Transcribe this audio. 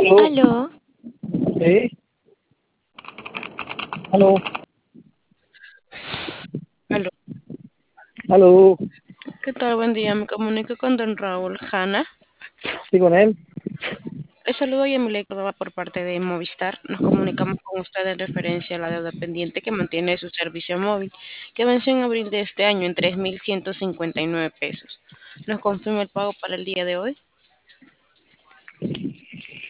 Aló, Aló, sí, aló, aló. aló, ¿Qué tal? Buen día. Me comunico con don Raúl Hanna. sí, con él. Le saludo y Emilia Córdoba por parte de Movistar. Nos comunicamos con usted en referencia a la deuda pendiente que mantiene su servicio móvil, que venció en abril de este año en 3.159 pesos. ¿Nos confirma el pago para el día de hoy?